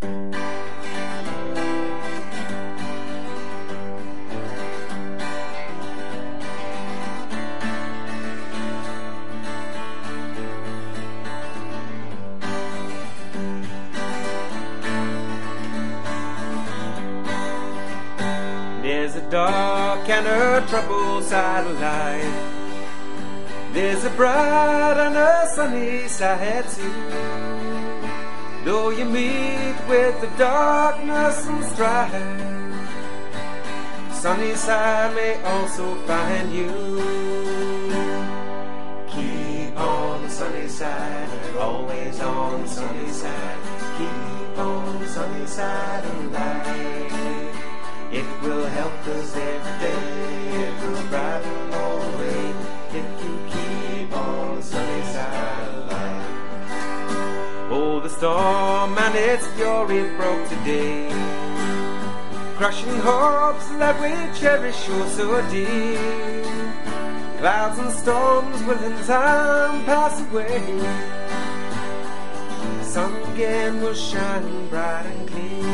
There's a dark and a troubled side of life. There's a bright and a sunny side too. Though you meet with the darkness and strife, sunny side may also find you. Keep on the sunny side, always on the sunny side. Keep on the sunny side of life. It will help us every day. It will brighten all the way if you keep on the sunny side of life. Oh, the storm and its fury broke today, crushing hopes that we cherish oh so dear. Clouds and storms will in time pass away. The sun again will shine bright and clear.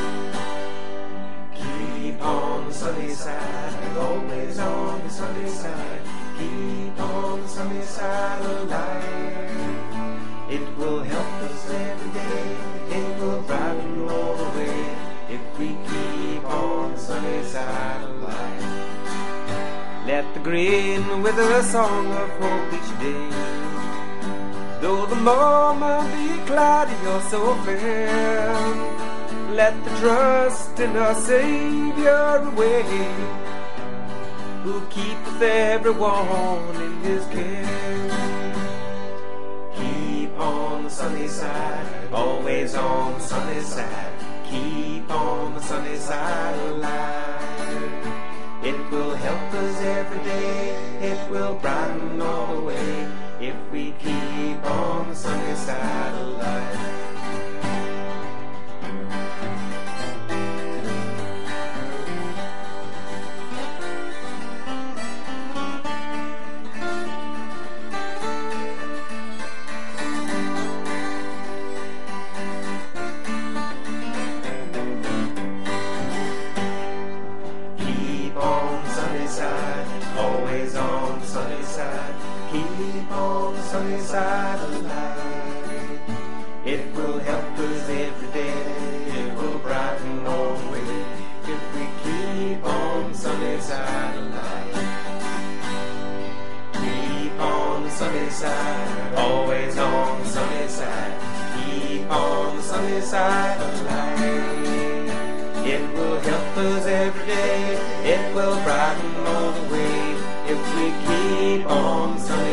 On the sunny side, always on the sunny side. Keep on the sunny side of life. It will help us every day. It will brighten all the way if we keep on the sunny side of life. Let the green with a song of hope each day. Though the moment be cloudy or so fair, let the trust in our Savior away, who keepeth everyone in His care. Keep on the sunny side, always on the sunny side. Keep on the sunny side of life. It will help us every day. It will brighten all the way if we keep on the sunny side of life. Always on the sunny side. Keep on the sunny side of life. It will help us every day. It will brighten all the way if we keep on the sunny side of life. Keep on the sunny side. Always on the sunny side. Keep on the sunny side of life. It will help us every day. It will brighten all the way if we keep on the sunny